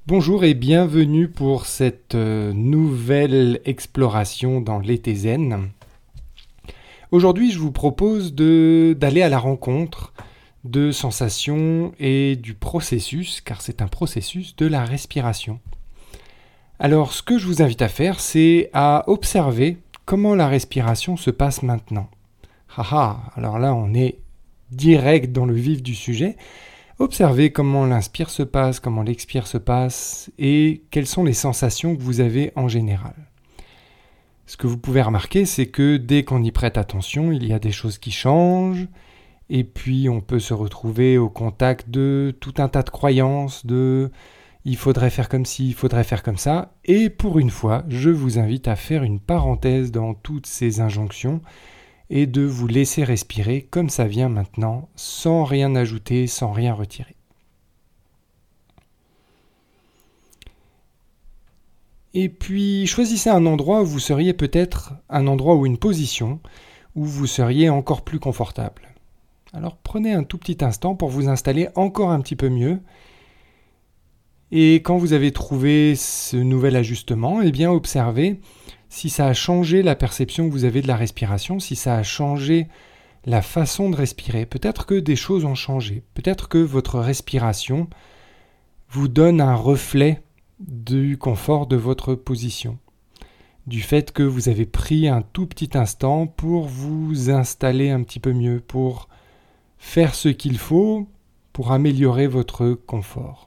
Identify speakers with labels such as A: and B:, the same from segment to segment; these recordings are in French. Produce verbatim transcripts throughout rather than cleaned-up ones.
A: Bonjour et bienvenue pour cette euh, nouvelle exploration dans l'été zen. Aujourd'hui, je vous propose de, d'aller à la rencontre de sensations et du processus, car c'est un processus de la respiration. Alors, ce que je vous invite à faire, c'est à observer comment la respiration se passe maintenant. Haha, alors là, on est direct dans le vif du sujet. Observez comment l'inspire se passe, comment l'expire se passe et quelles sont les sensations que vous avez en général. Ce que vous pouvez remarquer, c'est que dès qu'on y prête attention, il y a des choses qui changent et puis on peut se retrouver au contact de tout un tas de croyances, de il faudrait faire comme ci, il faudrait faire comme ça. Et pour une fois, je vous invite à faire une parenthèse dans toutes ces injonctions et de vous laisser respirer comme ça vient maintenant, sans rien ajouter, sans rien retirer. Et puis, choisissez un endroit où vous seriez peut-être un endroit ou une position où vous seriez encore plus confortable. Alors prenez un tout petit instant pour vous installer encore un petit peu mieux. Et quand vous avez trouvé ce nouvel ajustement, eh bien observez si ça a changé la perception que vous avez de la respiration, si ça a changé la façon de respirer. Peut-être que des choses ont changé. Peut-être que votre respiration vous donne un reflet du confort de votre position. Du fait que vous avez pris un tout petit instant pour vous installer un petit peu mieux, pour faire ce qu'il faut pour améliorer votre confort.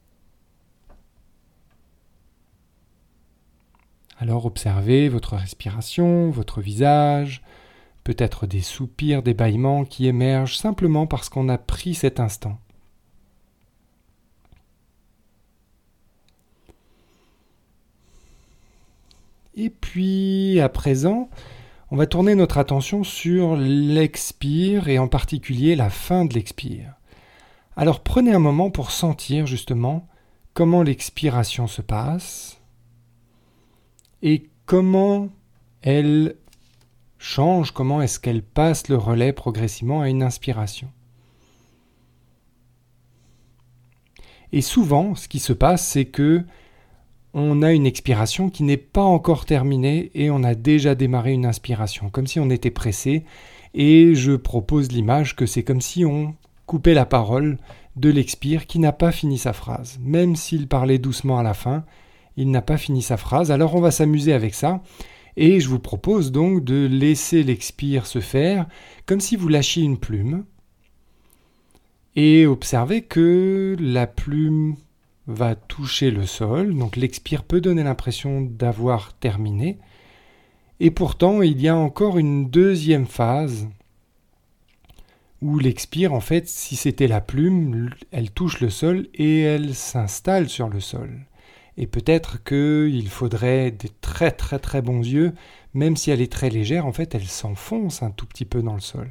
A: Alors observez votre respiration, votre visage, peut-être des soupirs, des bâillements qui émergent simplement parce qu'on a pris cet instant. Et puis à présent, on va tourner notre attention sur l'expire et en particulier la fin de l'expire. Alors prenez un moment pour sentir justement comment l'expiration se passe et comment elle change, comment est-ce qu'elle passe le relais progressivement à une inspiration. Et souvent, ce qui se passe, c'est que on a une expiration qui n'est pas encore terminée et on a déjà démarré une inspiration, comme si on était pressé. Et je propose l'image que c'est comme si on coupait la parole de l'expire qui n'a pas fini sa phrase. Même s'il parlait doucement à la fin, il n'a pas fini sa phrase. Alors on va s'amuser avec ça. Et je vous propose donc de laisser l'expire se faire comme si vous lâchiez une plume. Et observez que la plume va toucher le sol. Donc l'expire peut donner l'impression d'avoir terminé. Et pourtant, il y a encore une deuxième phase où l'expire, en fait, si c'était la plume, elle touche le sol et elle s'installe sur le sol. Et peut-être qu'il faudrait des très très très bons yeux, même si elle est très légère, en fait, elle s'enfonce un tout petit peu dans le sol.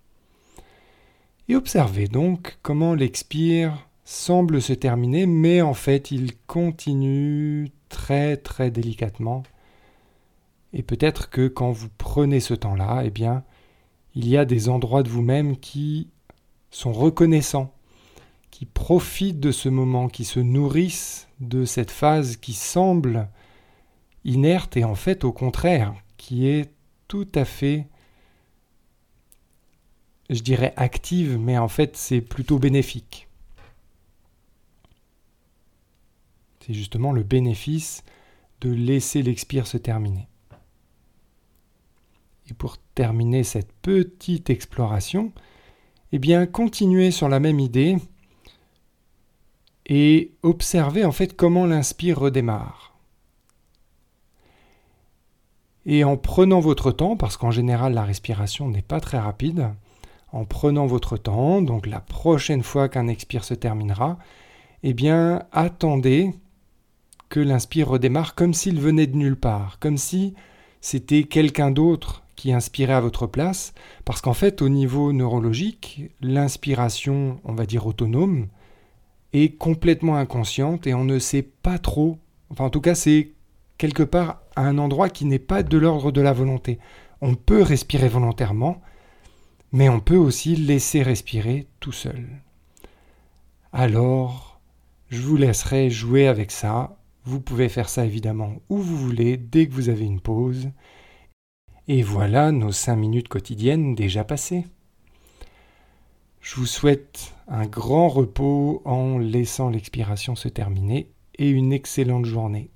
A: Et observez donc comment l'expire semble se terminer, mais en fait, il continue très très délicatement. Et peut-être que quand vous prenez ce temps-là, eh bien, il y a des endroits de vous-même qui sont reconnaissants, qui profitent de ce moment, qui se nourrissent de cette phase qui semble inerte et en fait au contraire, qui est tout à fait, je dirais active, mais en fait c'est plutôt bénéfique. C'est justement le bénéfice de laisser l'expire se terminer. Et pour terminer cette petite exploration, eh bien continuez sur la même idée et observez en fait comment l'inspire redémarre. Et en prenant votre temps, parce qu'en général la respiration n'est pas très rapide, en prenant votre temps, donc la prochaine fois qu'un expire se terminera, eh bien attendez que l'inspire redémarre comme s'il venait de nulle part, comme si c'était quelqu'un d'autre qui inspirait à votre place, parce qu'en fait au niveau neurologique, l'inspiration, on va dire autonome, est complètement inconsciente et on ne sait pas trop, enfin en tout cas c'est quelque part à un endroit qui n'est pas de l'ordre de la volonté. On peut respirer volontairement, mais on peut aussi laisser respirer tout seul. Alors, Je vous laisserai jouer avec ça. Vous pouvez faire ça évidemment où vous voulez, dès que vous avez une pause. Et voilà nos cinq minutes quotidiennes déjà passées. Je vous souhaite un grand repos en laissant l'expiration se terminer et une excellente journée.